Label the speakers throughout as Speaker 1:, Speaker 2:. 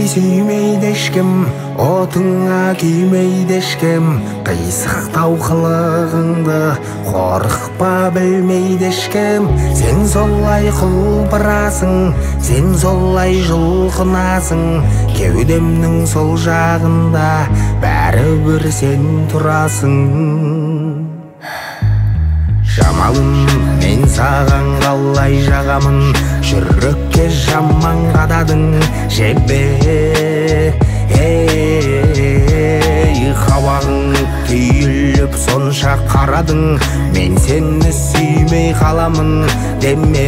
Speaker 1: сүймейді ешкім, отыңа күймейді ешкім. Қисықтау қылығыңды қорықпа, білмейді ешкім. Сен солай құлпырасың, сен солай жұлқынасың. Кеудемнің сол жағында бәрібір сен тұрасың. Жамалым, мен саған қалай жағамын, жүрекке жаман қададың жебе. Қабағың түйіліп сонша қарадың, мен сені сүймей қаламын деме.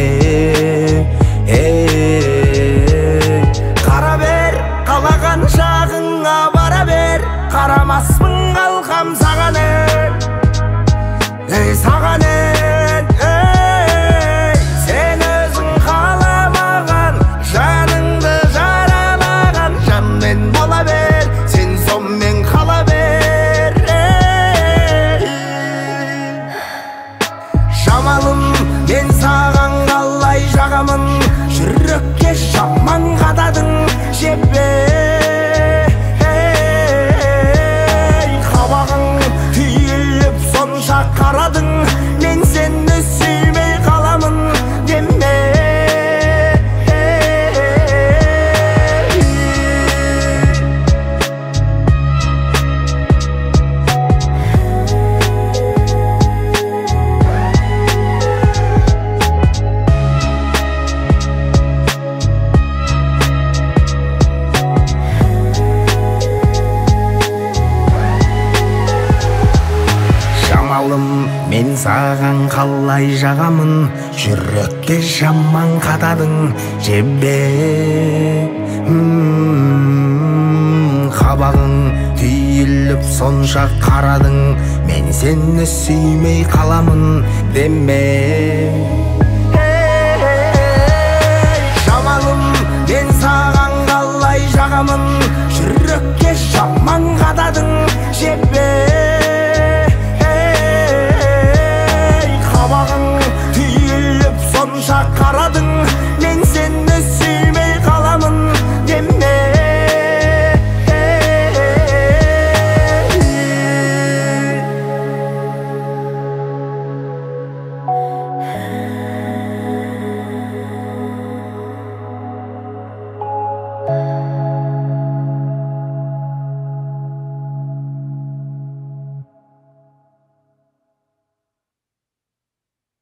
Speaker 1: Қара бер, қалаған жағыңа бара бер, қарамаспын қалқам саған саған сен өзің қаламаған, жаныңды жаралаған жанмен бола бер, сен сонымен қала бер. Жамалым, мен саған қалай жағамын, жүрекке жаман қададың жебе. Қарадың, мен сені сүймей қаламын деме. Мен саған қалай жағамын, жүрекке жаман қададың жебе. Қабағың түйіліп сонша қарадың, мен сені сүймей қаламын деме. Жамалым, мен саған қалай жағамын,